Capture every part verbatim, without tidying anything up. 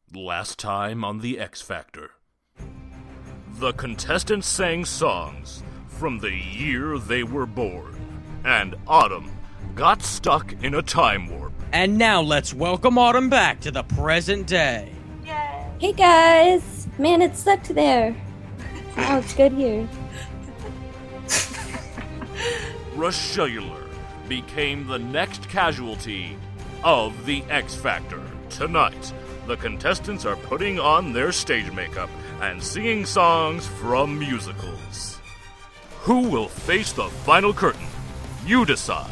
Last time on The X Factor. The contestants sang songs from the year they were born, and Autumn got stuck in a time warp. And now let's welcome Autumn back to the present day. Yay! Hey guys! Man, it sucked there. Oh, it's good here. Ruscellular became the next casualty of The X Factor. Tonight, the contestants are putting on their stage makeup and singing songs from musicals. Who will face the final curtain? You decide.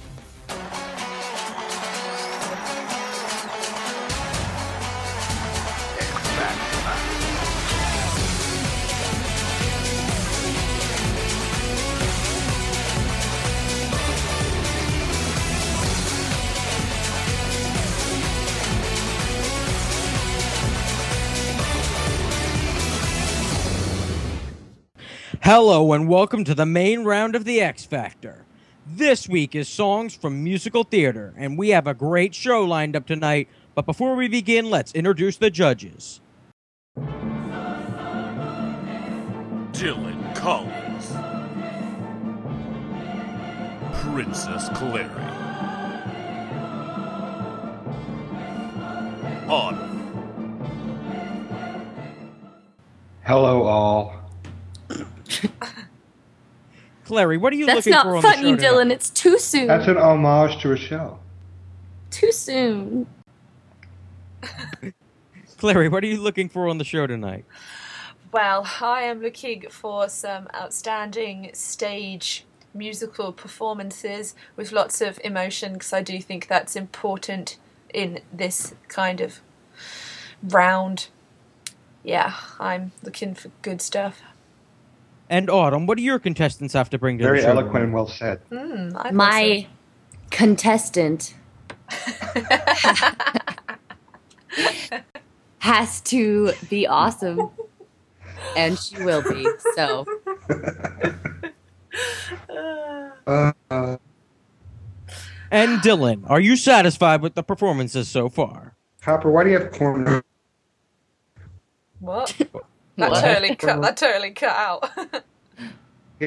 Hello and welcome to the main round of the X Factor. This week is songs from musical theater, and we have a great show lined up tonight. But before we begin, let's introduce the judges. Dylan Collins, Princess Clary, Autumn, Hello, all. Clary, what are you That's looking for not on funny, the show Dylan. tonight? It's too soon. That's an homage to a show. Too soon. Clary, what are you looking for on the show tonight? Well, I am looking for some outstanding stage musical performances with lots of emotion, because I do think that's important in this kind of round. Yeah, I'm looking for good stuff. And Autumn, what do your contestants have to bring to Very the show eloquent tonight? and well said. Mm, I My contestant has to be awesome, and she will be. So, Uh, uh, And Dylan, are you satisfied with the performances so far? Hopper, why do you have corn? What? That What? totally cut. That totally cut out. Yeah,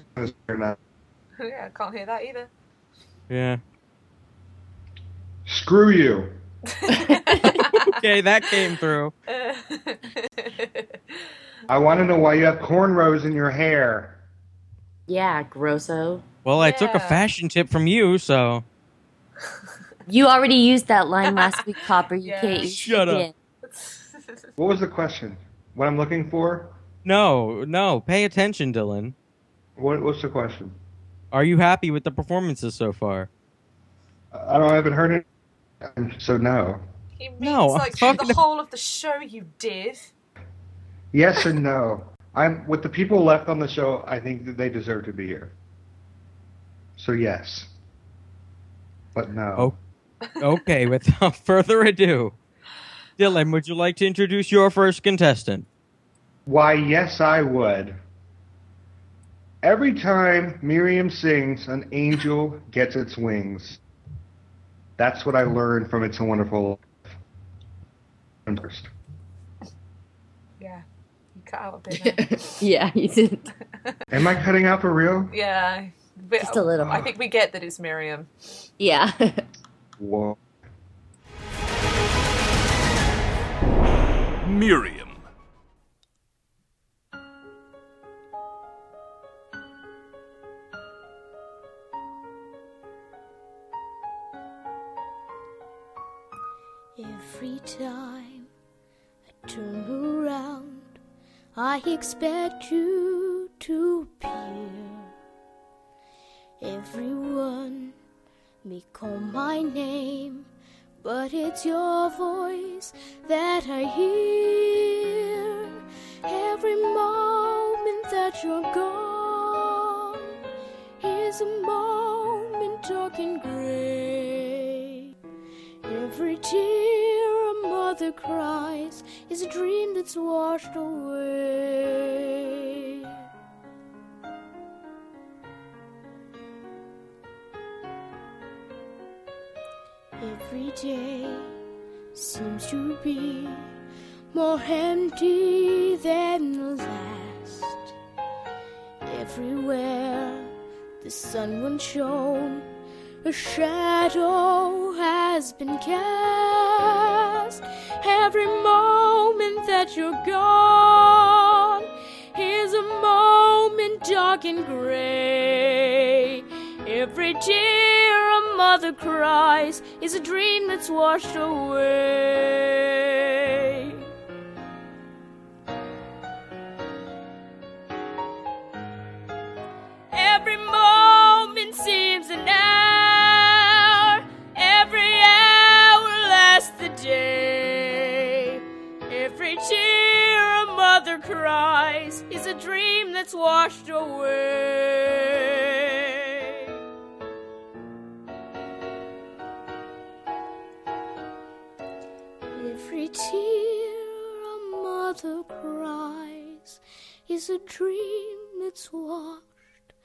I can't hear that either. Yeah. Screw you. Okay, that came through. I want to know why you have cornrows in your hair. yeah, grosso. Well, I took a Yeah. fashion tip from you, so... You already used that line last week, Copper. You Yeah. can't use Shut it up. again. What was the question? What I'm looking for? No, no, pay attention, Dylan. What, what's the question? Are you happy with the performances so far? I don't. I haven't heard it. So no. He means No, I'm like talking the to- whole of the show, you div. Yes and no. I'm with the people left on the show. I think that they deserve to be here. So yes, but no. Oh, okay, without further ado, Dylan, would you like to introduce your first contestant? Why, yes, I would. Every time Miriam sings, an angel gets its wings. That's what I learned from It's a Wonderful Life. First. Yeah, you cut out a bit. There. Yeah, you did. Am I cutting out for real? Yeah, but Just a little. I think we get that it's Miriam. Yeah. Whoa. Miriam. Every time I turn around, I expect you to appear. Everyone may call my name, but it's your voice that I hear. Every moment that you're gone is a moment dark and gray. Every tear a mother cries is a dream that's washed away. Every day seems to be more empty than the last. Everywhere the sun once shone, a shadow has been cast. Every moment that you're gone is a moment dark and gray. Every tear a mother cries is a dream that's washed away. Every moment seems an hour, every hour lasts the day. Every tear a mother cries is a dream that's washed away. Every tear a mother cries is a dream that's washed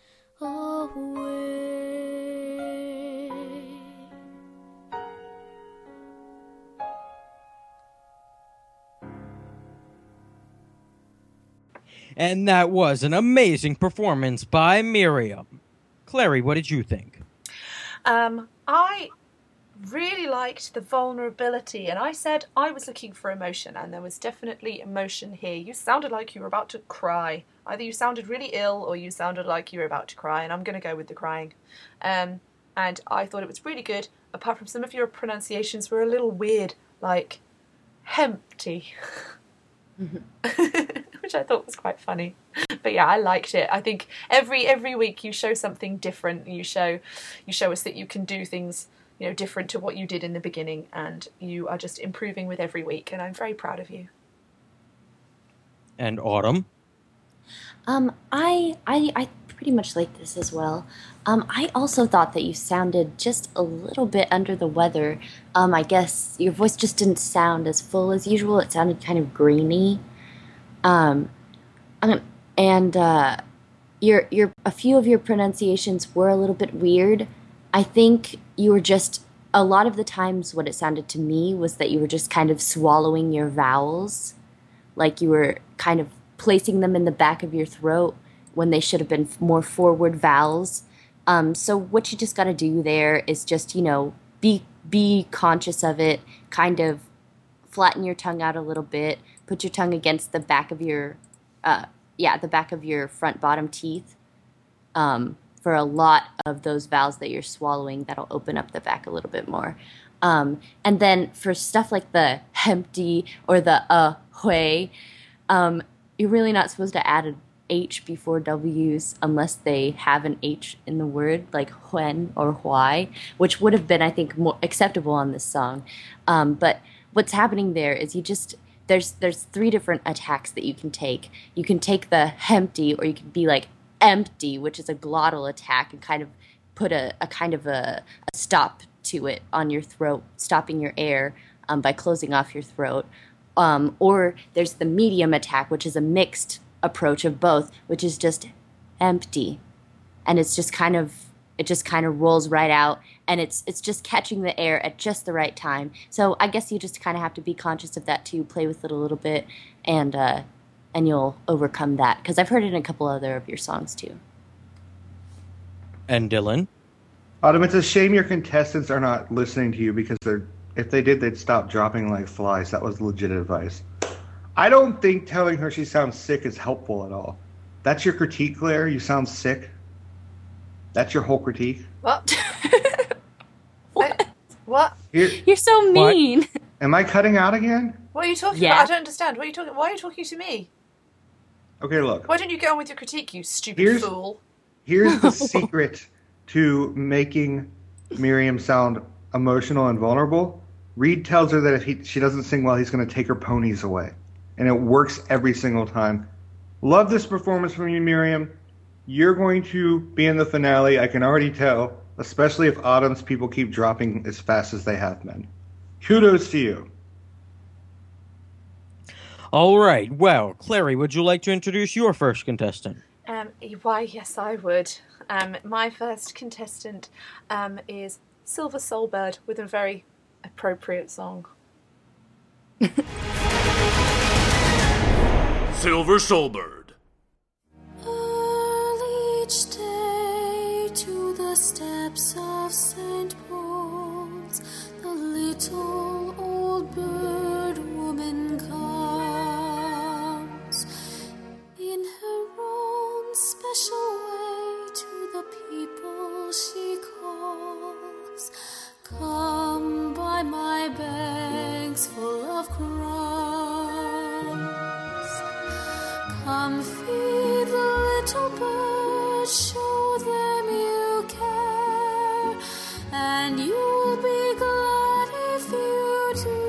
away. And that was an amazing performance by Miriam. Clary, what did you think? Um, I really liked the vulnerability, and I said I was looking for emotion, and there was definitely emotion here. You sounded like you were about to cry. Either you sounded really ill or you sounded like you were about to cry, and I'm going to go with the crying. Um, and I thought it was really good, apart from some of your pronunciations were a little weird, like Hempty. Which I thought was quite funny. But yeah, I liked it. I think every every week you show something different. You show you show us that you can do things, you know, different to what you did in the beginning, and you are just improving with every week, and I'm very proud of you. And Autumn? Um, I, I, I pretty much like this as well. Um, I also thought that you sounded just a little bit under the weather. Um, I guess your voice just didn't sound as full as usual. It sounded kind of grainy. Um, and uh, your your a few of your pronunciations were a little bit weird. I think you were just a lot of the times what it sounded to me was that you were just kind of swallowing your vowels, like you were kind of placing them in the back of your throat when they should have been more forward vowels. Um, so what you just got to do there is just, you know, be be conscious of it, kind of flatten your tongue out a little bit, put your tongue against the back of your, uh, yeah, the back of your front bottom teeth. Um, for a lot of those vowels that you're swallowing, that'll open up the back a little bit more. Um, and then for stuff like the hempty or the uh, hui, um, you're really not supposed to add an H before W's unless they have an H in the word, like when or why, which would have been, I think, more acceptable on this song. Um, but what's happening there is you just, there's there's three different attacks that you can take. You can take the hempty, or you can be like empty, which is a glottal attack, and kind of put a, a kind of a, a stop to it on your throat, stopping your air um, by closing off your throat. Um, or there's the medium attack, which is a mixed approach of both, which is just empty, and it's just kind of it just kind of rolls right out, and it's it's just catching the air at just the right time. So I guess you just kind of have to be conscious of that too, play with it a little bit, and uh, and you'll overcome that, because I've heard it in a couple other of your songs too. And Dylan? Autumn, it's a shame your contestants are not listening to you, because they're if they did, they'd stop dropping like flies. That was legit advice. I don't think telling her she sounds sick is helpful at all. That's your critique, Claire? You sound sick? That's your whole critique? What? What? What? Here, You're so mean. What? am I cutting out again? What are you talking Yeah. about? I don't understand. What are you talking? Why are you talking to me? Okay, look. Why don't you get on with your critique, you stupid Here's- fool? Here's the secret to making Miriam sound emotional and vulnerable. Reed tells her that if he, she doesn't sing well, he's going to take her ponies away. And it works every single time. Love this performance from you, Miriam. You're going to be in the finale, I can already tell, especially if Autumn's people keep dropping as fast as they have been. Kudos to you. All right. Well, Clary, would you like to introduce your first contestant? Um, why, yes, I would. Um, my first contestant um, is Silver Soulbird with a very appropriate song. Silver Soulbird. Early each day to the steps of Saint Paul's, the little old bird woman comes in her own special way to the people she calls. Come by my bags full of crumbs. Come feed the little birds, show them you care, and you'll be glad if you do.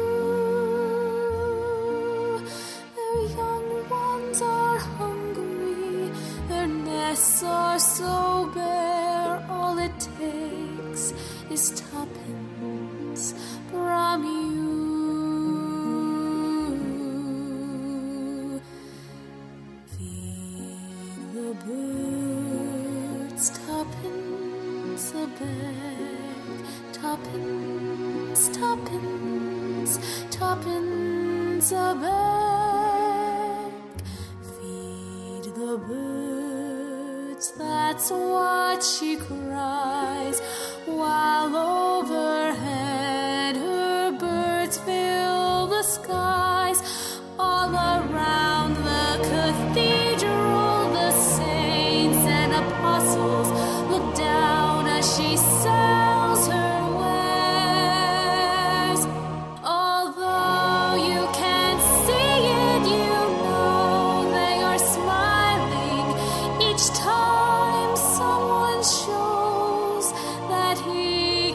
Their young ones are hungry, their nests are so bare, all it takes is tuppence from you. Feed the birds tuppence a bag, tuppence, tuppence, tuppence a bag. Feed the birds, that's what she cries, while overhead her birds fill the skies. All around the cathedral, the saints and apostles look down as she sells her wares. Although you can't see it, you know they are smiling each time someone shows that he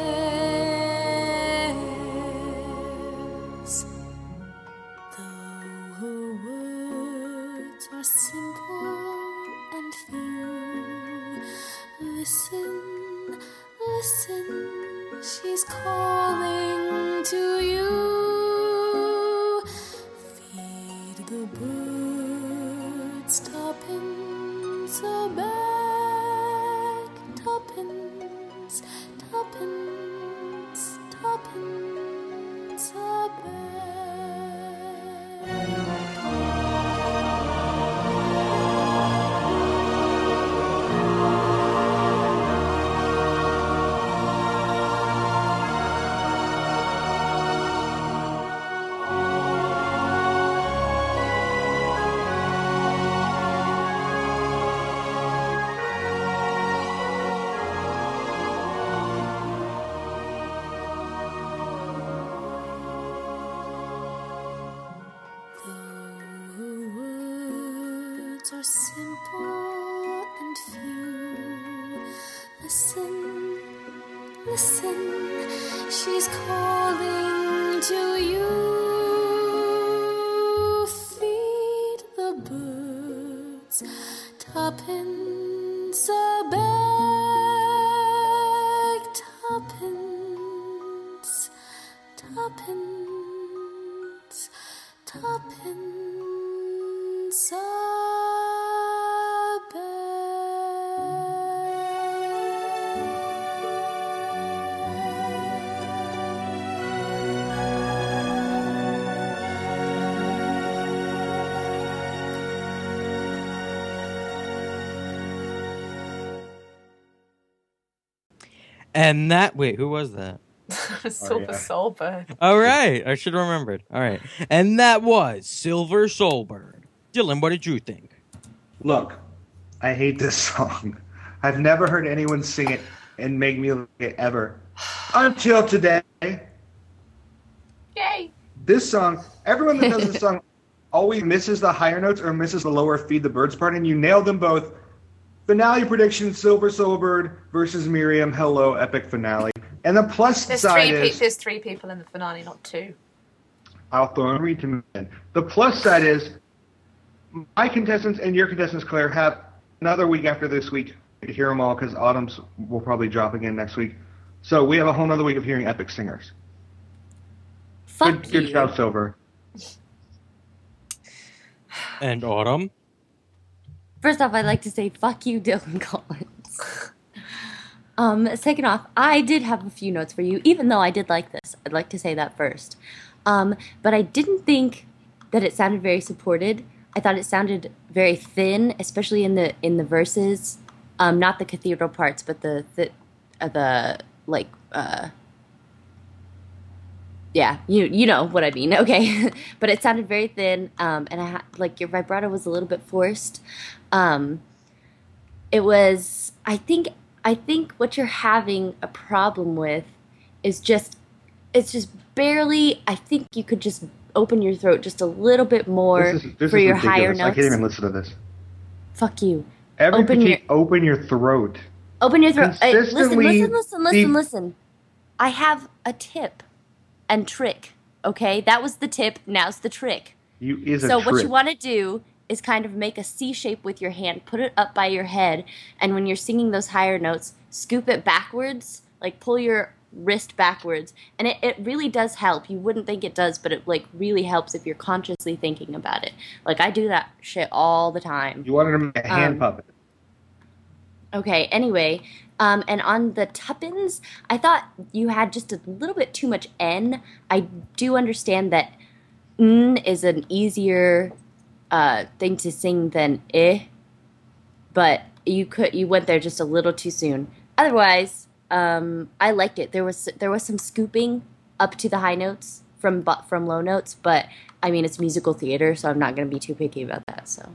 cares. Though her words are simple and few, listen, listen, she's calling to you. Feed the birds tuppence a bag, tuppence, tuppence, tuppence a bag. Are simple and few. Listen, listen, she's calling to you. Feed the birds tuppence a bag, tuppence, tuppence, tuppence a And that, wait, who was that? Silver yeah. Soulbird. All right, I should have remembered. All right, and that was Silver Soulbird. Dylan, what did you think? Look, I hate this song. I've never heard anyone sing it and make me like it ever. Until today. Yay! This song, everyone that knows this song always misses the higher notes or misses the lower Feed the Birds part, and you nailed them both. Finale prediction, Silver Soulbird versus Miriam. Hello, epic finale. And the plus There's side three, pe- is... there's three people in the finale, not two. I'll throw and read to men. The plus side is my contestants and your contestants, Claire, have another week after this week to hear them all because Autumn's will probably drop again next week. So we have a whole other week of hearing epic singers. Fuck Good, you. good job, Silver. And Autumn? First off, I'd like to say fuck you, Dylan Collins. um, second off, I did have a few notes for you, even though I did like this. I'd like to say that first. Um, but I didn't think that it sounded very supported. I thought it sounded very thin, especially in the in the verses. Um, not the cathedral parts, but the the uh, the like. Uh, yeah, you you know what I mean. Okay, but it sounded very thin, um, and I ha- like your vibrato was a little bit forced. Um, it was. I think. I think what you're having a problem with is just. It's just barely. I think you could just open your throat just a little bit more This is, this for is your ridiculous. higher notes. I can't even listen to this. Fuck you. Every Open open, your- open your throat. Open your throat. Hey, listen, Consistently listen, listen, listen, the- listen. I have a tip and trick. Okay, that was the tip. Now's the trick. You is a So trick. what you want to do is kind of make a C shape with your hand, put it up by your head, and when you're singing those higher notes, scoop it backwards, like pull your wrist backwards, and it, it really does help. You wouldn't think it does, but it like really helps if you're consciously thinking about it. Like I do that shit all the time. You wanted to make a hand Um, puppet. Okay, anyway, um, and on the tuppence, I thought you had just a little bit too much N. I do understand that N is an easier uh, thing to sing than I, but you could you went there just a little too soon. Otherwise, um, I liked it. There was there was some scooping up to the high notes from bu- from low notes, but I mean it's musical theater, so I'm not going to be too picky about that. So,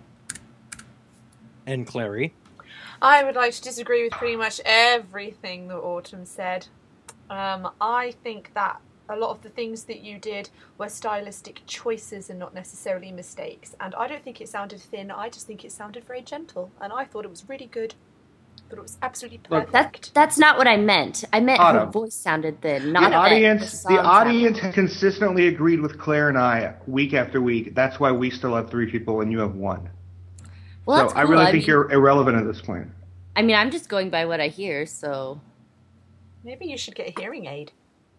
And Clary. I would like to disagree with pretty much everything that Autumn said. Um, I think that a lot of the things that you did were stylistic choices and not necessarily mistakes. And I don't think it sounded thin. I just think it sounded very gentle. And I thought it was really good. I thought it was absolutely Look, perfect. that that's not what I meant. I meant her Autumn. voice sounded thin. The Not that audience, the the song audience sounded- has consistently agreed with Claire and I week after week. That's why we still have three people and you have one. Well, so that's I cool. really I think mean, you're irrelevant at this point. I mean, I'm just going by what I hear. So, Maybe you should get a hearing aid.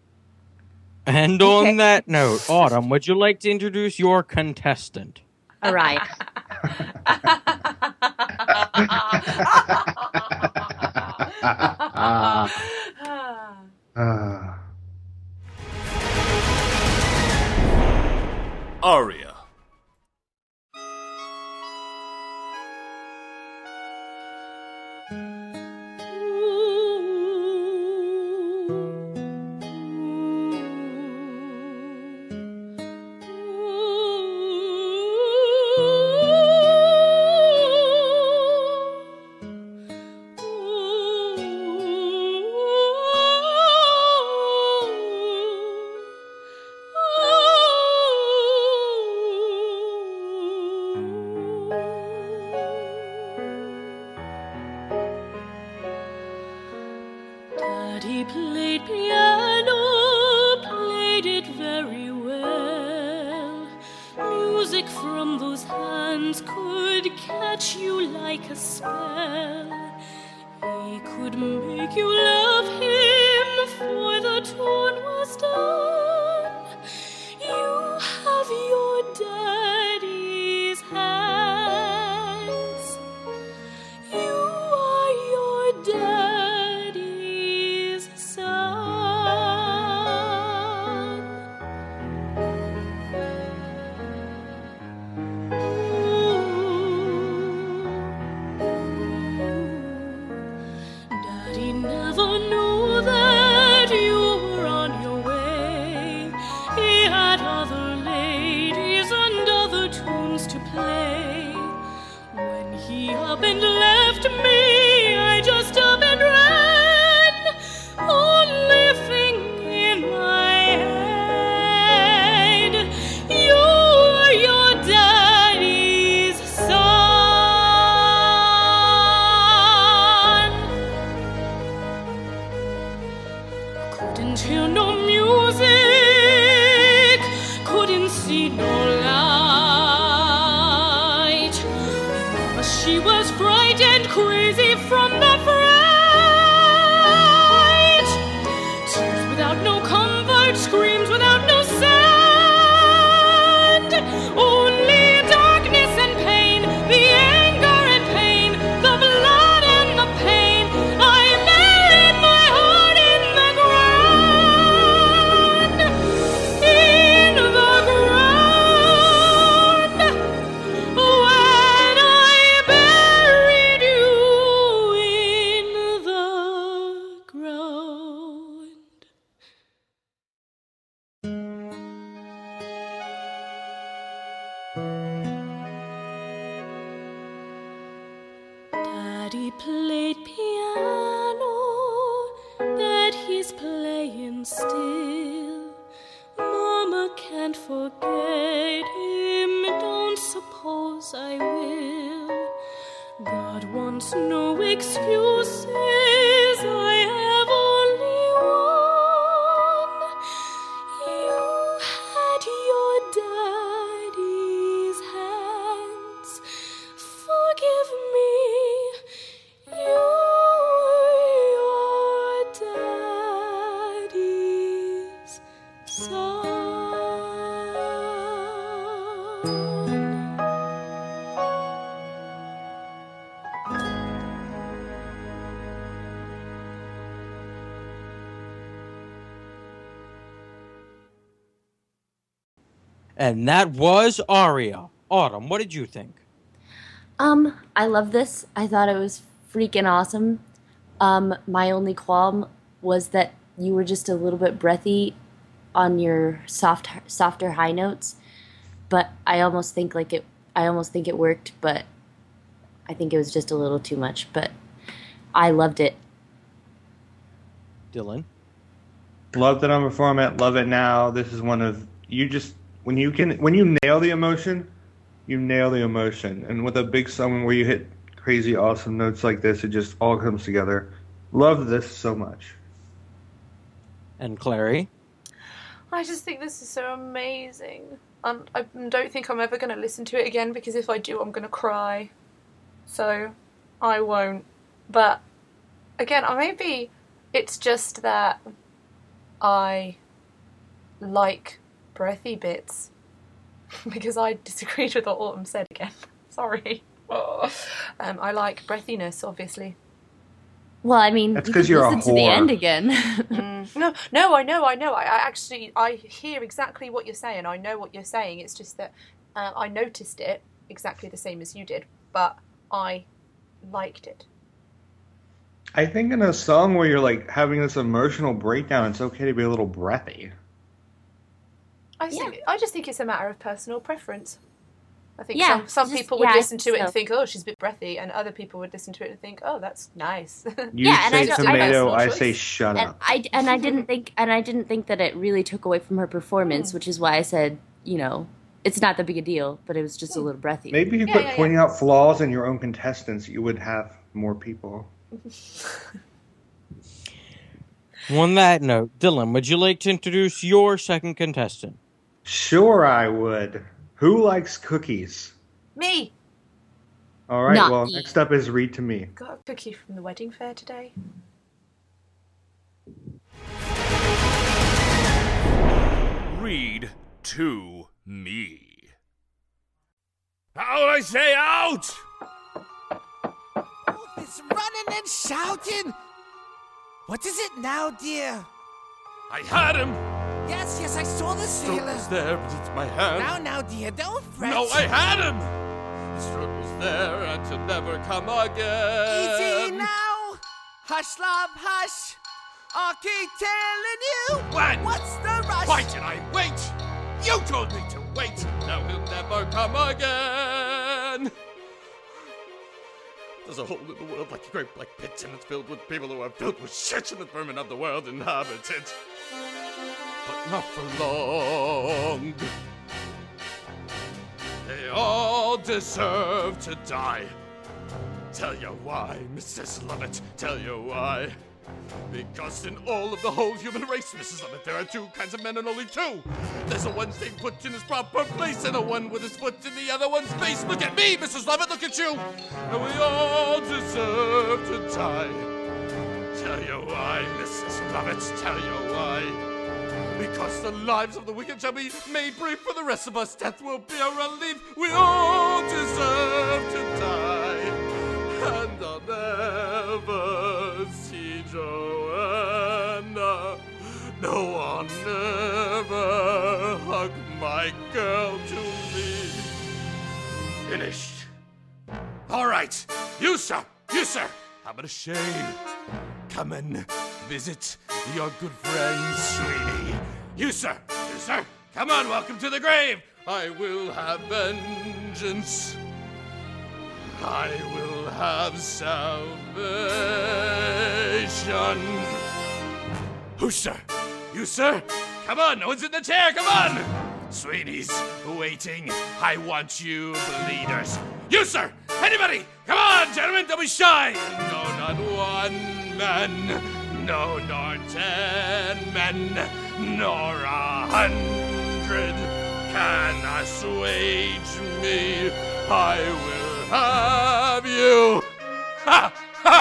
And Okay. on that note, Autumn, would you like to introduce your contestant? all right. Ah. Aria. Daddy played piano, played it very well. Music from those hands could catch you like a spell. He could make you love him, for the tune was done. You have your daddy's hands. You are your daddy's son. Daddy never knew that you were on your way. He had other ladies and other tunes to play. When he up and left me, I just up and ran, only thing in my head, you're your daddy's son. Couldn't hear no music, couldn't see no light. Mama, she was frightened, crazy from the fright. Tears without no comfort, screams without no sound. Only darkness and pain, the anger and pain, the blood and the pain. I buried my heart in the ground, in the ground. forget him, don't suppose I will. God wants no excuses, I have only one. You had your daddy's hands, forgive me, you were your daddy's son. And that was Aria. Autumn, what did you think? Um, I love this. I thought it was freaking awesome. Um, my only qualm was that you were just a little bit breathy on your soft, softer high notes. But I almost think like it. I almost think it worked, but I think it was just a little too much. But I loved it. Dylan? Loved it on performance. Love it now. This is one of you just when you can when you nail the emotion, you nail the emotion. And with a big song where you hit crazy awesome notes like this, it just all comes together. Love this so much. And Clary? I just think this is so amazing. Um, I don't think I'm ever going to listen to it again because if I do, I'm going to cry. So I won't. But again, maybe it's just that I like breathy bits because I disagreed with what Autumn said again. Sorry. Oh. Um, I like breathiness, obviously. Well, I mean, that's you because could you're a listen to the whore. end again. mm. No, no, I know, I know. I, I actually, I hear exactly what you're saying. I know what you're saying. It's just that uh, I noticed it exactly the same as you did, but I liked it. I think in a song where you're like having this emotional breakdown, it's okay to be a little breathy. I think, I just think it's a matter of personal preference. I think Yeah, some, some just- people would yeah, I listen to think it and so. think, oh, she's a bit breathy, and other people would listen to it and think, oh, that's nice. You Yeah, and I say don't- I tomato, personal I choice. say shut and up. I and I didn't think and I didn't think that it really took away from her performance, Mm. which is why I said, you know, it's not that big a deal, but it was just a little breathy. Maybe if you Yeah, quit yeah, yeah. pointing out flaws in your own contestants, you would have more people. On that note, Dylan, would you like to introduce your second contestant? Sure, I would. Who likes cookies? Me! All right, Not well, me. next up is Read to Me. Got a cookie from the wedding fair today. Read to me. How would I say out? Oh, this running and shouting. What is it now, dear? I had him. Yes, yes, I saw the Stroke sailor. was there, but it's my hand. Now, now, dear, don't fret. No, I had him. The stroke was there, and to never come again. Easy now. Hush, love, hush. I'll keep telling you. When? What's the rush? Why did I wait? You told me to wait. Now he'll never come again. There's a hole in the world like a great black pit, and it's filled with people who are filled with shit, and the vermin of the world inhabit it. But not for long. They all deserve to die. Tell you why, Missus Lovett, tell you why. Because in all of the whole human race, Missus Lovett, there are two kinds of men and only two. There's a one staying put in his proper place and a one with his foot in the other one's face. Look at me, Missus Lovett, look at you. And we all deserve to die. Tell you why, Missus Lovett, tell you why. Because the lives of the wicked shall be made brief for the rest of us. Death will be a relief. We all deserve to die. And I'll never see Joanna. No, I'll never hug my girl to me. Finished. All right. You, sir. You, sir. How about a shame? Come and visit your good friend, Sweeney. You, sir. You, sir. Come on, welcome to the grave. I will have vengeance. I will have salvation. Who, sir? You, sir? Come on, no one's in the chair, come on! Sweeney's waiting. I want you bleeders. You, sir! Anybody! Come on, gentlemen, don't be shy! No, not one man. No, nor ten men. Nor a hundred can assuage me. I will have you. Ha!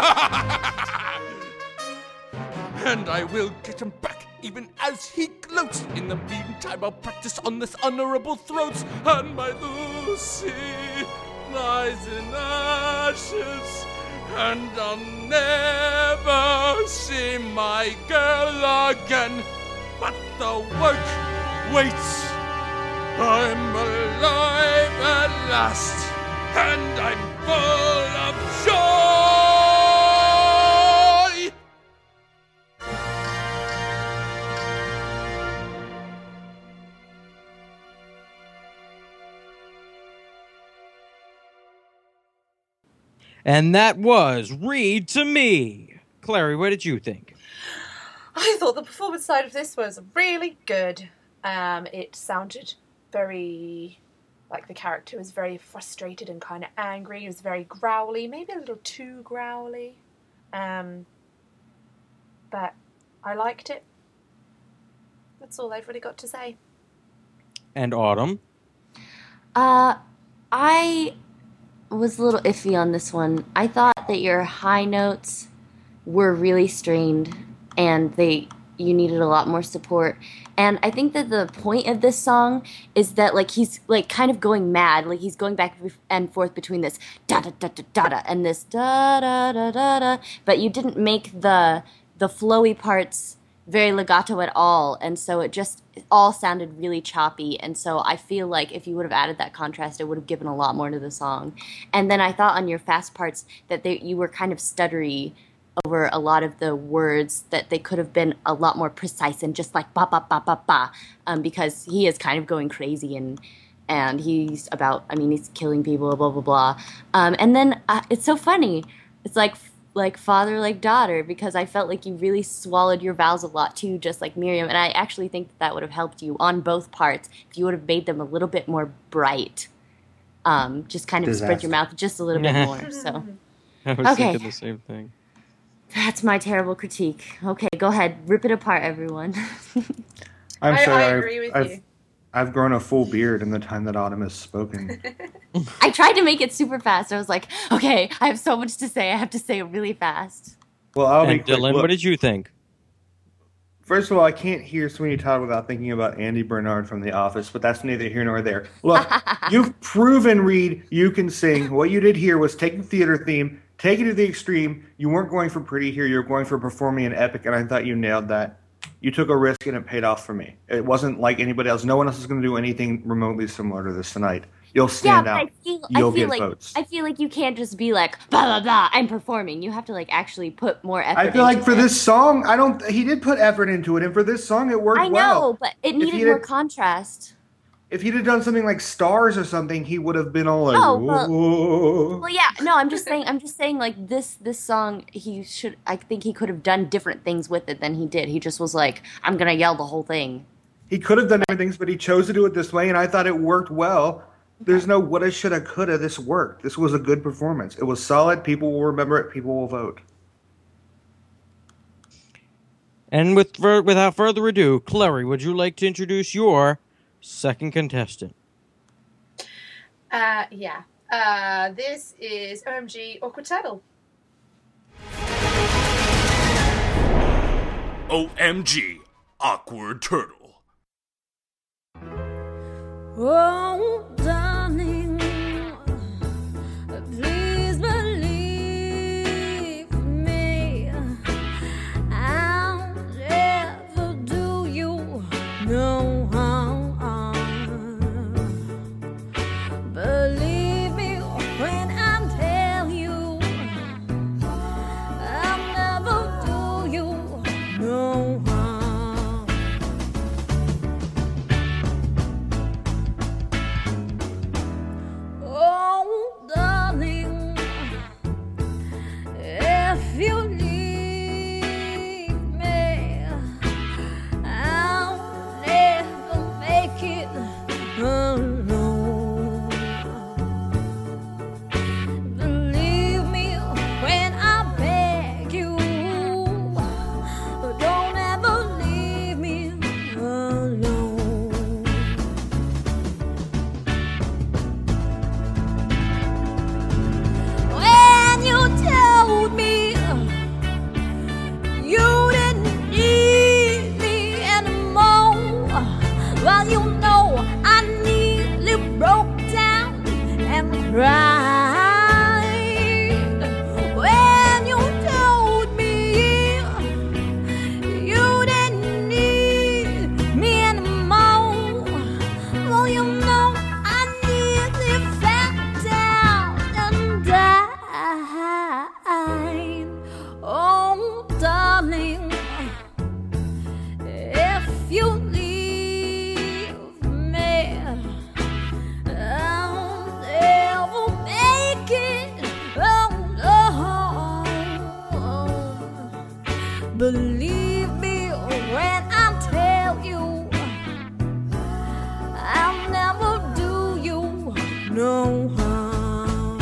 And I will get him back, even as he gloats. In the meantime, I'll practice on this honorable throats. And my Lucy lies in ashes, and I'll never see my girl again. But the work waits. I'm alive at last, and I'm full of joy. And that was Read to Me. Clary, what did you think? I thought the performance side of this was really good. Um, it sounded very like the character was very frustrated and kind of angry. He was very growly, maybe a little too growly. Um, but I liked it. That's all I've really got to say. And Autumn? Uh, I was a little iffy on this one. I thought that your high notes were really strained, and they you needed a lot more support. And I think that the point of this song is that like he's like kind of going mad, like he's going back and forth between this da da da da da da and this da da da da da. But you didn't make the the flowy parts very legato at all, and so it just it all sounded really choppy. And so I feel like if you would have added that contrast, it would have given a lot more to the song. And then I thought on your fast parts that they, you were kind of stuttery over a lot of the words, that they could have been a lot more precise and just like ba ba ba ba ba, um, because he is kind of going crazy and and he's about, I mean, he's killing people, blah blah blah. Um, and then uh, it's so funny. It's like like father, like daughter, because I felt like you really swallowed your vowels a lot too, just like Miriam. And I actually think that, that would have helped you on both parts if you would have made them a little bit more bright. Um, just kind of Disaster. Spread your mouth just a little bit more. So I was Okay. thinking the same thing. that's my terrible critique. Okay, go ahead, rip it apart, everyone. I'm I, sorry. I I've- agree with I've, you. I've grown a full beard in the time that Autumn has spoken. I tried to make it super fast. I was like, okay, I have so much to say. I have to say it really fast. Well, I'll be And quick. Dylan, Look, what did you think? First of all, I can't hear Sweeney Todd without thinking about Andy Bernard from The Office, but that's neither here nor there. Look, you've proven, Reed, you can sing. What you did here was take the theater theme, take it to the extreme. You weren't going for pretty here. You were going for performing an epic, and I thought you nailed that. You took a risk, and it paid off for me. It wasn't like anybody else. No one else is going to do anything remotely similar to this tonight. You'll stand yeah, but out. I feel, You'll I feel get like votes. I feel like you can't just be like blah blah blah. I'm performing. You have to like actually put more effort. I feel like into for it. this song, I don't. He did put effort into it, and for this song, it worked I know, well. but it If needed he more had- contrast. If he'd have done something like Stars or something, he would have been all like, No, but- "Whoa." Well, yeah, no, I'm just saying. I'm just saying, like this this song, he should. I think he could have done different things with it than he did. He just was like, I'm gonna yell the whole thing. He could have done different things, but he chose to do it this way, and I thought it worked well. There's no woulda, shoulda, coulda. This worked. This was a good performance. It was solid. People will remember it. People will vote. And with without further ado, Clary, would you like to introduce your second contestant? Uh, yeah. Uh, this is O M G Awkward Turtle. O M G Awkward Turtle. Oh, darling, please believe me. I'll never do you no harm. Believe me when I tell you, I'll never do you no harm. you know I nearly fell down and died. Oh, darling, if you leave me, I'll never make it. Oh, no. Believe me when I tell you I'll never do you no harm.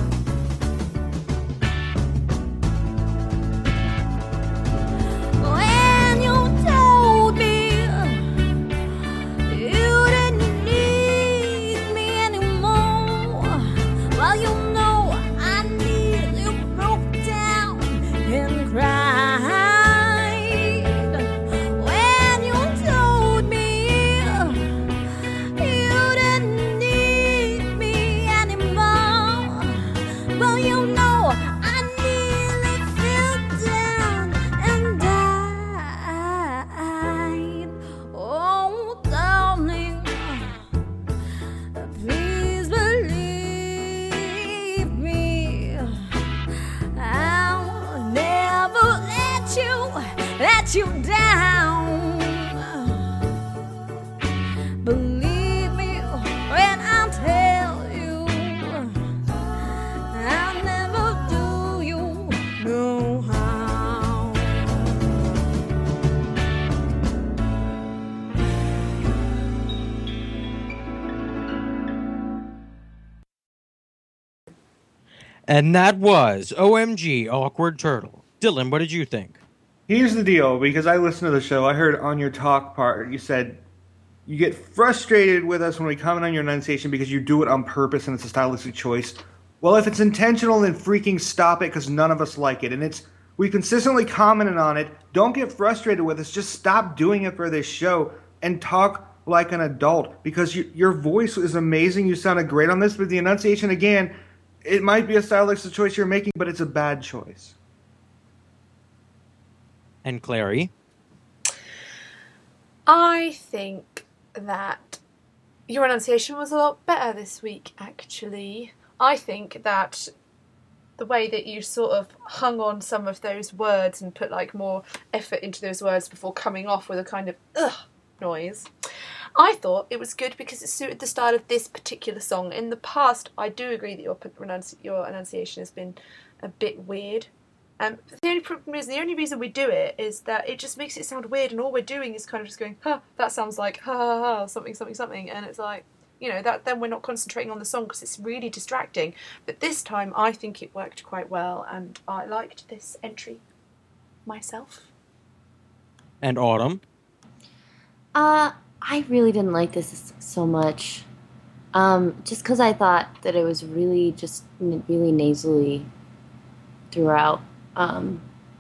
When you told me you didn't need me anymore, well, you know I nearly broke down and cried. When you told me you didn't need me anymore, well, you know I nearly fell down and died. Oh, darling, please believe me. I'll never let you, let you down. Believe me when I tell you I'll never do you no harm. And that was O M G Awkward Turtle. Dylan, what did you think? Here's the deal, because I listened to the show, I heard on your talk part, you said you get frustrated with us when we comment on your enunciation because you do it on purpose and it's a stylistic choice. Well, if it's intentional, then freaking stop it, because none of us like it. And it's we consistently commented on it. Don't get frustrated with us. Just stop doing it for this show and talk like an adult, because you, your voice is amazing. You sounded great on this, but the enunciation, again, it might be a stylistic choice you're making, but it's a bad choice. And Clary? I think that your enunciation was a lot better this week, actually. I think that the way that you sort of hung on some of those words and put like more effort into those words before coming off with a kind of ugh noise, I thought it was good because it suited the style of this particular song. In the past, I do agree that your pronunci- your enunciation has been a bit weird. Um, the only problem is, the only reason we do it is that it just makes it sound weird, and all we're doing is kind of just going, huh, that sounds like ha ha ha, something, something, something, and it's like, you know, that then we're not concentrating on the song because it's really distracting. But this time, I think it worked quite well, and I liked this entry myself. And Autumn? Uh, I really didn't like this so much. Um, just because I thought that it was really just n- really nasally throughout. Um,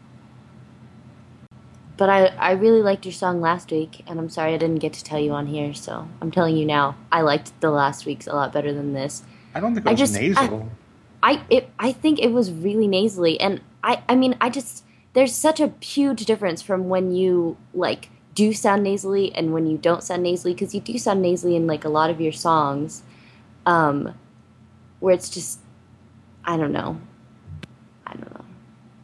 but I, I really liked your song last week, and I'm sorry I didn't get to tell you on here, so I'm telling you now. I liked the last week's a lot better than this. I don't think it I was just- nasal. I it I think it was really nasally, and I I mean I just there's such a huge difference from when you like do sound nasally and when you don't sound nasally, because you do sound nasally in like a lot of your songs, um, where it's just I don't know, I don't know.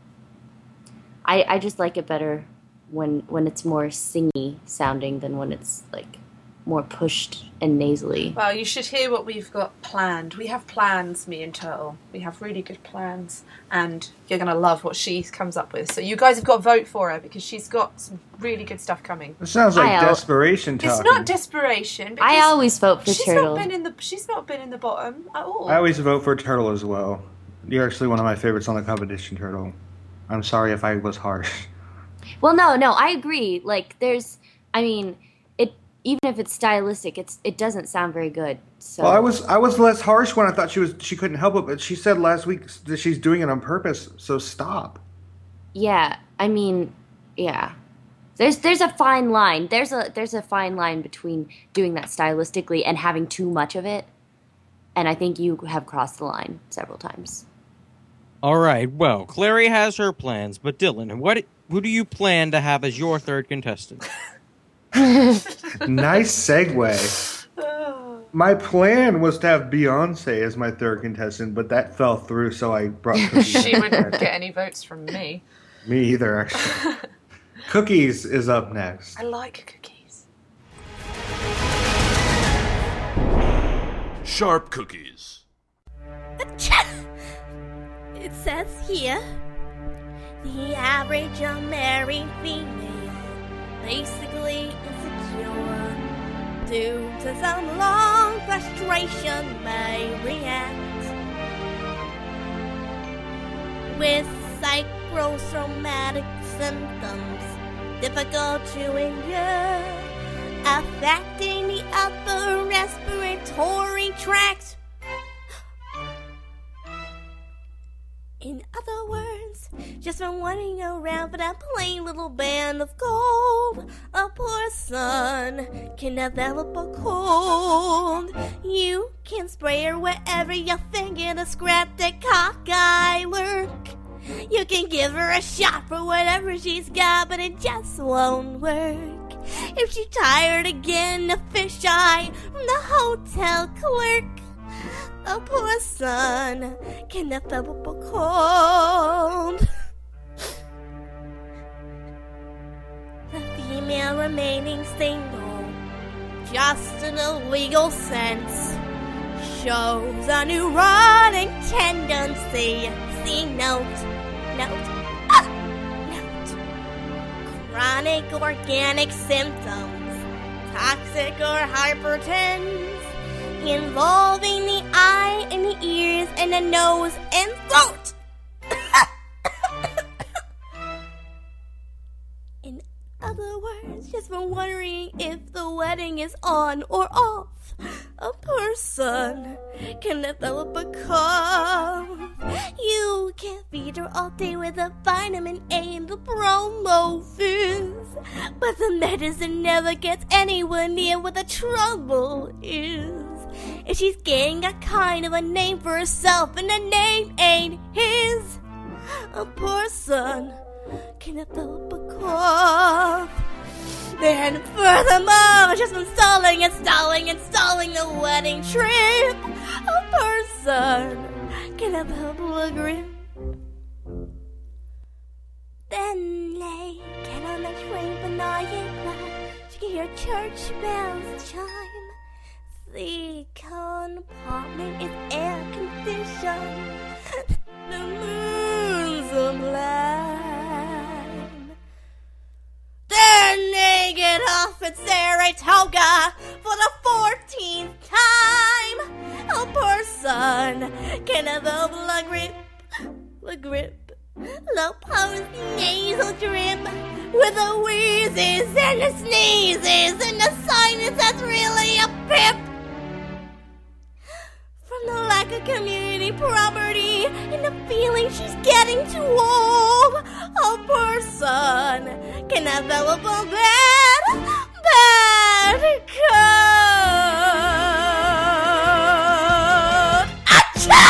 I I just like it better when when it's more singy sounding than when it's like more pushed and nasally. Well, you should hear what we've got planned. We have plans, me and Turtle. We have really good plans, and you're going to love what she comes up with. So you guys have got to vote for her, because she's got some really good stuff coming. It sounds like I al- desperation talking. It's not desperation. I because always vote for she's Turtle. Not been in the, she's not been in the bottom at all. I always vote for Turtle as well. You're actually one of my favorites on the competition, Turtle. I'm sorry if I was harsh. Well, no, no, I agree. Like, there's, I mean, it even if it's stylistic, it's it doesn't sound very good. So Well, I was I was less harsh when I thought she was she couldn't help it, but she said last week that she's doing it on purpose. So stop. yeah, I mean, yeah. There's there's a fine line. There's a there's a fine line between doing that stylistically and having too much of it. And I think you have crossed the line several times. All right, well, Clary has her plans, but Dylan, what who do you plan to have as your third contestant? Nice segue. Oh. my plan was to have Beyonce as my third contestant, but that fell through, so I brought Cookies. She wouldn't get any votes from me. Me either, actually. Cookies is up next. I like cookies. Sharp Cookies. It says here, the average unmarried female, basically insecure, due to some long frustration may react with psychosomatic symptoms difficult to endure, affecting the upper respiratory tract. In other words, just from running around for that plain little band of gold, a poor son can develop a cold. You can spray her wherever you finger to scrap the cockeye lurk. You can give her a shot for whatever she's got, but it just won't work. If she's tired again, a fisheye from the hotel clerk. A poor son can develop a cold. The female remaining single, just in a legal sense, shows a neurotic tendency. See note, note, ah, note. Chronic organic symptoms, toxic or hypertense, involving the eye and the ears and the nose and throat. In other words, just from wondering if the wedding is on or off, a person can develop a cough. You can feed her all day with the vitamin A and the promo fizz, but the medicine never gets anywhere near what the trouble is. If she's getting a kind of a name for herself and the name ain't his, a poor son can develop a cough. Then furthermore, just from stalling and stalling and stalling the wedding trip, a person can develop a grip. Then they get on the train for nine o'clock. She can hear church bells chime. The compartment is air conditioned. The moon's sublime. Then they get off at Saratoga for the fourteenth time. A person can develop a grip, a grip, low post nasal drip, with the wheezes and the sneezes and the sinus that's really a pip. From the lack of community property and the feeling she's getting too old, a person can develop a bad, bad cold. Achoo!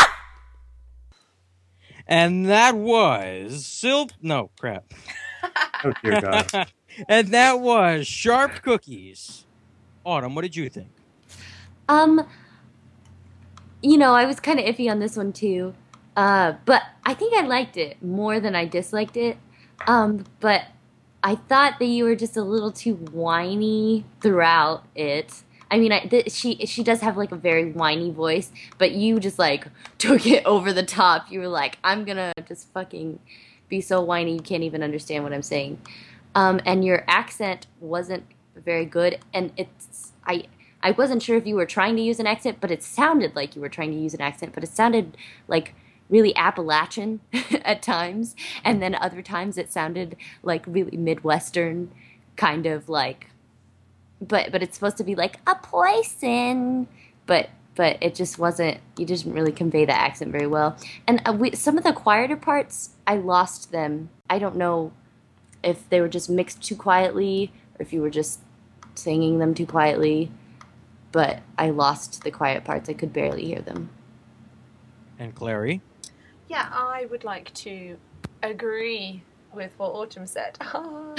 And that was Sil. No, crap. Oh, dear God. And that was Sharp Cookies. Autumn, what did you think? Um, you know, I was kind of iffy on this one too, uh, but I think I liked it more than I disliked it. Um, but I thought that you were just a little too whiny throughout it. I mean, I, th- she she does have like a very whiny voice, but you just like took it over the top. You were like, I'm gonna just fucking be so whiny you can't even understand what I'm saying. Um, and your accent wasn't very good, and it's I I wasn't sure if you were trying to use an accent, but it sounded like you were trying to use an accent, but it sounded like really Appalachian at times, and then other times it sounded like really Midwestern, kind of like, but but it's supposed to be like a poison, but but it just wasn't. You didn't really convey the accent very well, and uh, we, some of the quieter parts, I lost them. I don't know if they were just mixed too quietly, or if you were just singing them too quietly, but I lost the quiet parts. I could barely hear them. And Clary? Yeah, I would like to agree with what Autumn said. um,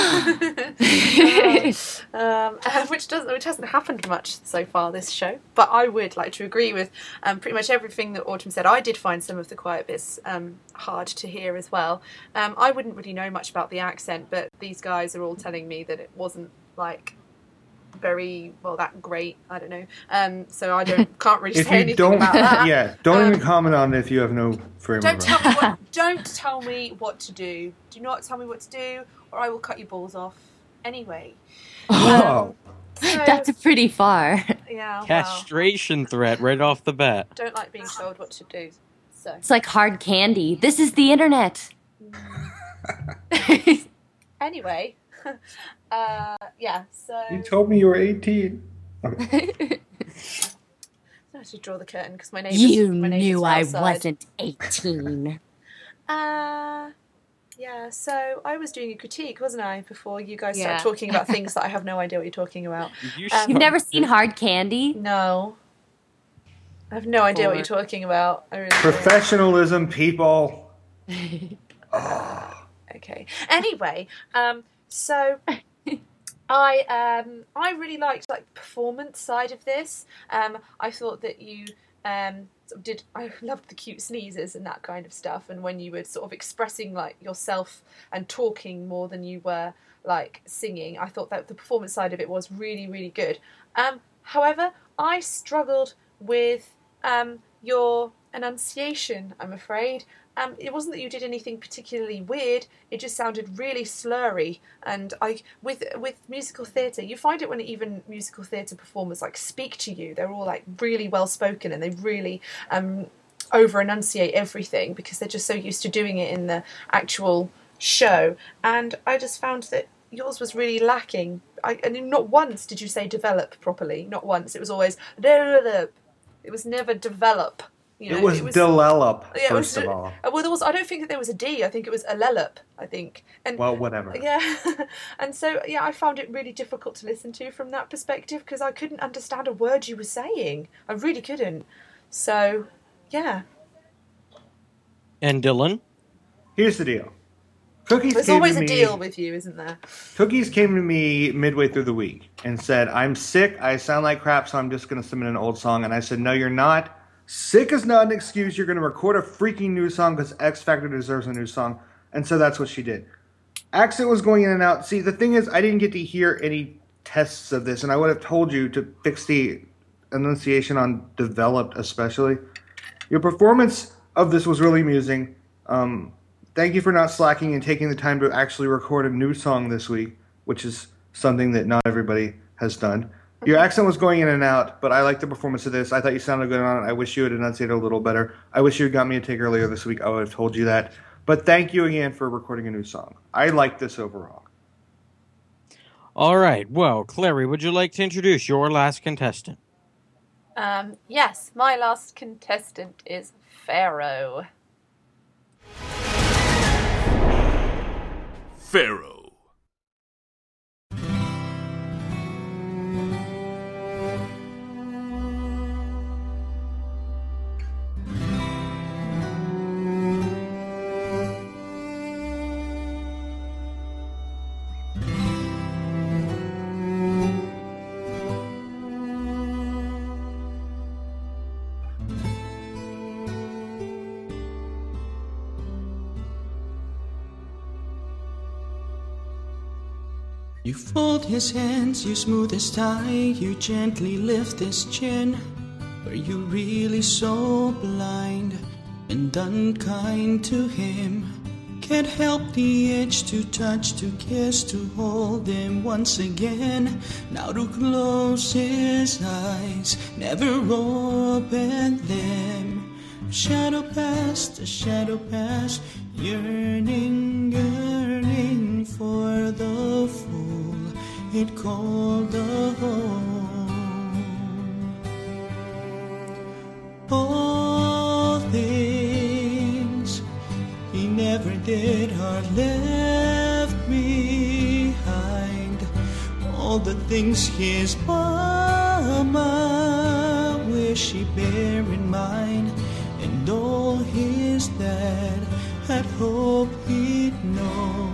um, which doesn't, which hasn't happened much so far this show. But I would like to agree with um, pretty much everything that Autumn said. I did find some of the quiet bits um, hard to hear as well. Um, I wouldn't really know much about the accent, but these guys are all telling me that it wasn't like very well that great. I don't know. Um, so I don't can't really if say you anything don't, about that. Yeah, don't Um, even comment on it if you have no frame Don't of tell reference. me what. Don't tell me what to do. Do not tell me what to do, or I will cut your balls off. Anyway. Oh. So, That's pretty far. yeah. Well, Castration threat right off the bat. don't like being told what to do. So. It's like hard candy. This is the internet. Anyway. uh, yeah. So. You told me you were eighteen. I have to draw the curtain because my neighbors. You my neighbors knew were I outside. wasn't eighteen. Uh, yeah, so I was doing a critique, wasn't I, before you guys Yeah. started talking about things that I have no idea what you're talking about. You Um, You've never seen hard candy? No. I have no idea what you're talking about. I really don't. Professionalism, people. Okay. Anyway, um, so I um I really liked like the performance side of this. Um, I thought that you um sort of did. I loved the cute sneezes and that kind of stuff. And when you were sort of expressing like yourself and talking more than you were like singing, I thought that the performance side of it was really really good. Um, however, I struggled with um your enunciation. I'm afraid. Um, it wasn't that you did anything particularly weird. It just sounded really slurry. And I, with with musical theatre, you find it when even musical theatre performers like speak to you. They're all like really well spoken and they really um, over enunciate everything because they're just so used to doing it in the actual show. And I just found that yours was really lacking. I, and not once did you say develop properly. Not once. It was always develop. It was never develop. You know, it was, it was develop, yeah, it first was, of all. Well, there was. I don't think that there was a D. I think it was a lelup. I think. And Well, whatever. yeah, and so yeah, I found it really difficult to listen to from that perspective because I couldn't understand a word you were saying. I really couldn't. So, yeah. And Dylan? Here's the deal. Cookies There's came always to a me, deal with you, isn't there? Cookies came to me midway through the week and said, I'm sick, I sound like crap, so I'm just going to submit an old song. And I said, no, you're not. Sick is not an excuse. You're going to record a freaking new song because X Factor deserves a new song. And so that's what she did. Accent was going in and out. See, the thing is, I didn't get to hear any tests of this, and I would have told you to fix the enunciation on developed especially. Your performance of this was really amusing. Um, thank you for not slacking and taking the time to actually record a new song this week, which is something that not everybody has done. Your accent was going in and out, but I liked the performance of this. I thought you sounded good on it. I wish you had enunciated a little better. I wish you had got me a take earlier this week. I would have told you that. But thank you again for recording a new song. I like this overall. All right. Well, Clary, would you like to introduce your last contestant? Um, yes, my last contestant is Pharaoh. Pharaoh. You fold his hands, you smooth his tie, you gently lift his chin. Are you really so blind and unkind to him? Can't help the itch to touch, to kiss, to hold him once again. Now to close his eyes, never open them. Shadow past, a shadow past, yearning, yearning for the fool it called a home. All things he never did or left behind. All the things his mama wish he bear in mind. and all his dad had hoped he'd know.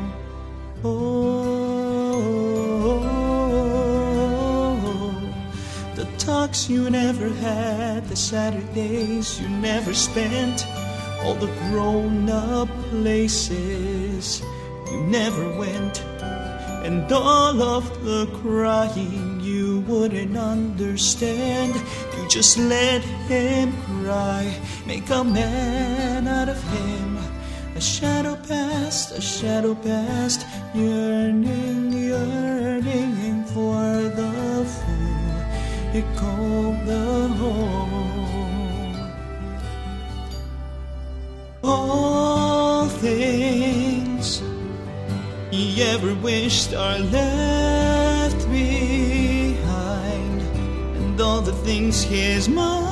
Oh, the talks you never had, the Saturdays you never spent, all the grown-up places you never went, and all of the crying you wouldn't understand. You just let him cry, make a man out of him. A shadow past, a shadow past, yearning, yearning for the fool it called the home. All things he ever wished are left behind, and all the things his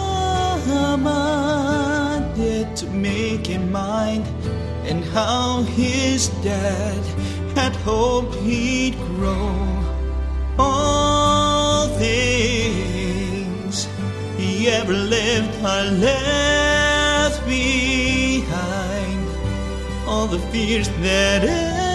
mama did to make him mine, and how his dad had hoped he'd grow. All things he ever lived are left behind, all the fears that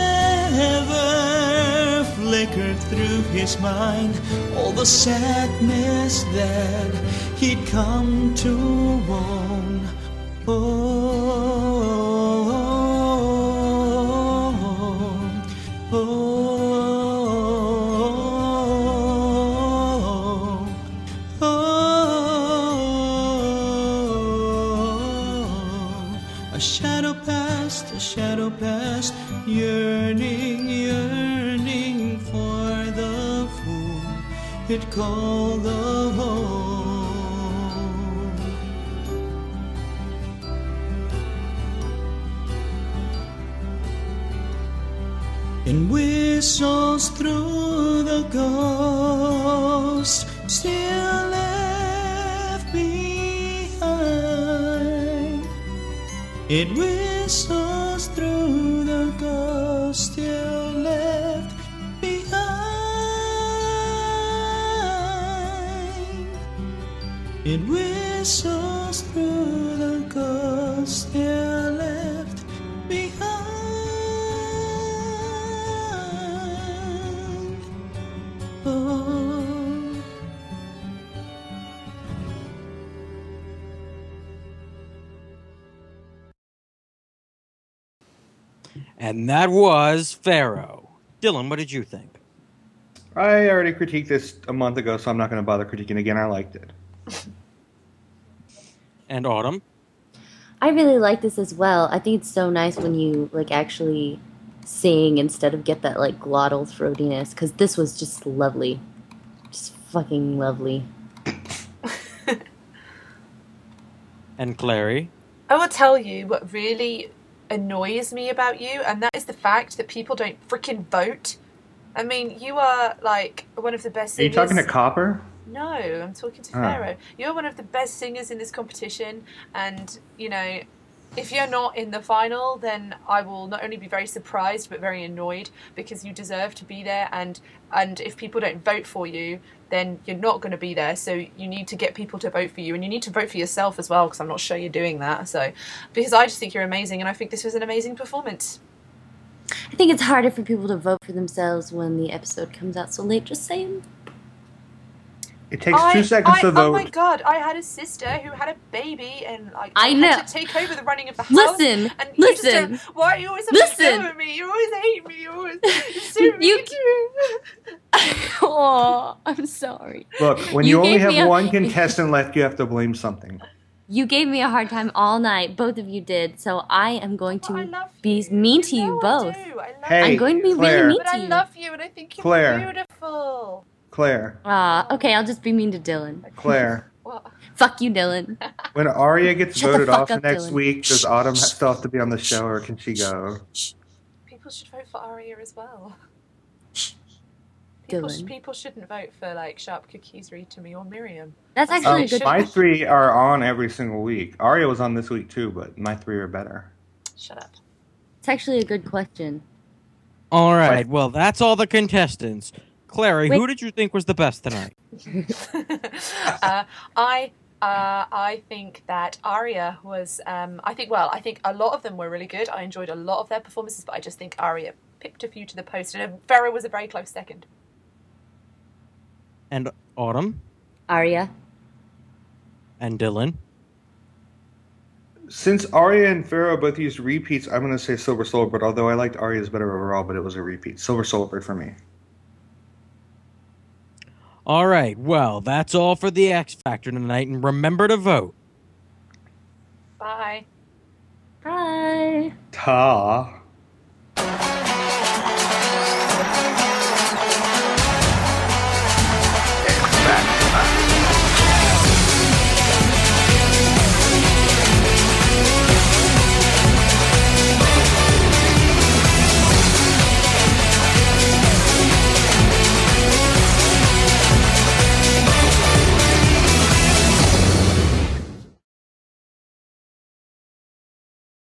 ever flickered through his mind, all the sadness that he'd come to own. Oh, shadow past, yearning, yearning for the fool it called the home. And whistles through the ghost still left behind. It whistles through the ghost still left behind. It whistles through the ghost still left behind. Oh. And that was Pharaoh. Dylan, what did you think? I already critiqued this a month ago, so I'm not going to bother critiquing again. I liked it. And Autumn? I really like this as well. I think it's so nice when you like actually sing instead of get that like glottal throatiness, because this was just lovely. Just fucking lovely. And Clary? I will tell you what really annoys me about you, and that is the fact that people don't freaking vote. I mean, you are like one of the best singers. Are you talking to Copper? No, I'm talking to Oh. Pharaoh. You're one of the best singers in this competition, and you know, if you're not in the final, then I will not only be very surprised but very annoyed, because you deserve to be there, and and if people don't vote for you, then you're not going to be there. So you need to get people to vote for you, and you need to vote for yourself as well, because I'm not sure you're doing that. So, because I just think you're amazing, and I think this was an amazing performance. I think it's harder for people to vote for themselves when the episode comes out so late. Just saying. It takes I, two seconds I, to vote. Oh my god, I had a sister who had a baby and like I had know. to take over the running of the house. Listen, and you just listen. don't- why are you always Listen. upset with me? You always hate me. You always you're so You- mean to me. Oh, I'm sorry. Look, when You you, only gave have me a- one contestant left, you have to blame something. You gave me a hard time all night. Both of you did. So I am going I to love be you. mean to You you know I both. do. I love Hey, I'm you. going to be Claire. really mean But to I you. love you, and I think you're Claire. beautiful. Claire, Ah, okay, I'll just be mean to Dylan. Claire. Well, Fuck you, Dylan. When Arya gets Shut the voted fuck off up, next Dylan. week, does Autumn still have to be on the show, or can she go? people should vote for Aria as well. People, sh- Dylan. people shouldn't vote for like Sharp Cookies, Read to Me, or Miriam. That's That's actually Um, a good my three are on every single week. Arya was on this week too, but my three are better. Shut up. It's actually a good question. All right, well, that's all the contestants. Clary, Wait. who did you think was the best tonight? uh, I Uh, I think that Aria was, um, I think, well, I think a lot of them were really good. I enjoyed a lot of their performances, but I just think Aria picked a few to the post, and Vera was a very close second. And Autumn? Aria. And Dylan? Since Arya and Farrah both used repeats, I'm going to say Silver Soulbird, although I liked Arya's better overall, but it was a repeat. Silver Soulbird for me. All right, well, that's all for the X Factor tonight, and remember to vote. Bye. Bye. Ta.